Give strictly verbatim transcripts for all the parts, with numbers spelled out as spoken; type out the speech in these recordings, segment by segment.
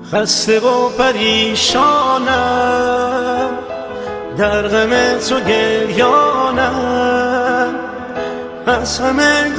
خسته و پریشانم، در غم تو گریانم، از همه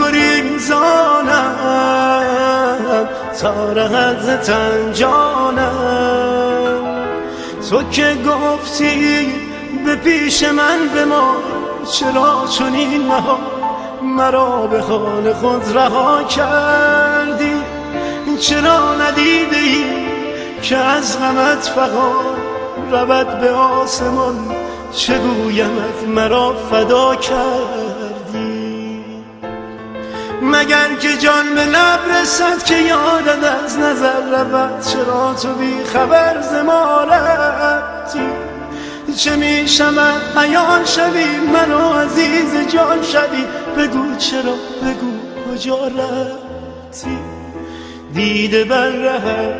گریزانم تا رهد ز تن جانم. تو که گفتی به پیش من بمان، چرا چنین نهان مرا به حال خود رها کردی؟ چرا ندیده ای که از غمت فغان رود به آسمان؟ چه گویمت مرا فدا کردی؟ مگر که جان به لب رسد که یادت از نظر رود، چرا تو بی خبر ز ما رفتی؟ چه می شود عیان شوی منو عزیز جان شوی، بگو چرا، بگو کجا رفتی؟ دیده بر ره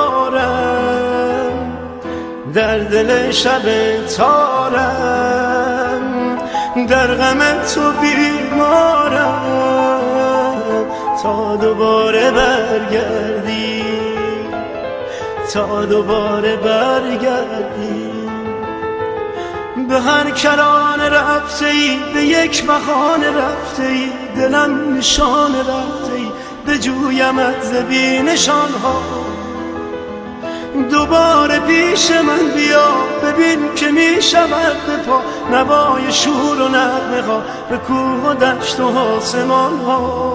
دارم، در دل شب تارم، در غم تو بیمارم تا دوباره برگردی، تا دوباره برگردی. به هر کرانه رفته ای، به یک بهانه رفته ای، دلم نشانه رفته ای، به جویمت ز بی نشان ها. دوباره پیش من بیا، ببین که می شود به پا نوای شور و نغمه ها به کوه و دشت و آسمان ها.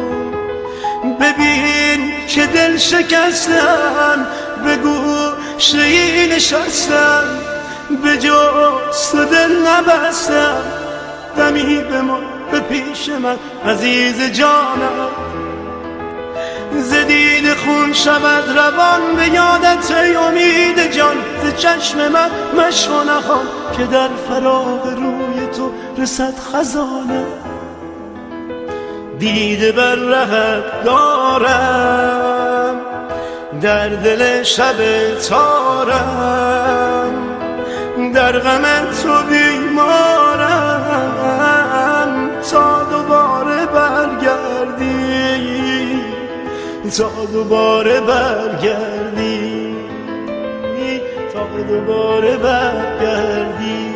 ببین که دل شکستم، بگو شهی نشستم، به جست دل نبستم. دمی به ما به پیش من عزیز جانم، ز دیده خون شود روان به یادت ای امید جان. ز چشم من مشو نخوان که در فراق روی تو رسد خزانه. دیده بر رهت دارم، در دل شب تارم، در غم تو بیمارم تا دوباره برگردی، تا دوباره برگردی، تا دوباره برگردی.